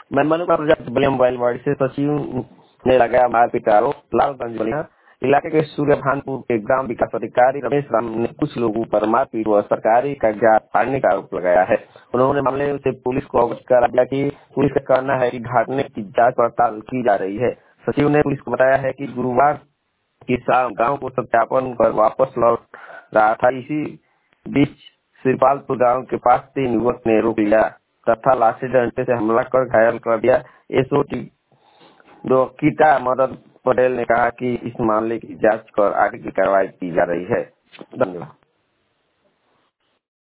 मैं मनुका प्रजापति बलिया मोबाइल वार्ड से सचिव ने लगाया मारपीट का आरोप। लालगंज बलिया इलाके के सूर्यभानपुर के ग्राम विकास अधिकारी रमेश राम ने कुछ लोगों पर मारपीट व सरकारी कागजात फाड़ने का आरोप लगाया है। उन्होंने मामले से पुलिस को अवगत करा दिया कि पुलिस का कहना है कि घटना की जांच पड़ताल की जा रही है। सचिव ने पुलिस को बताया है कि गुरुवार की शाम गांव को सत्यापन कर वापस लौट रहा था। इसी बीच श्रीपालपुर गांव के पास 3 युवक ने रोक लिया तथा लाठी डंडे से हमला कर घायल कर दिया। एसओटी डॉक्टर मदन पटेल ने कहा कि इस मामले की जांच कर आगे की कार्रवाई की जा रही है। धन्यवाद।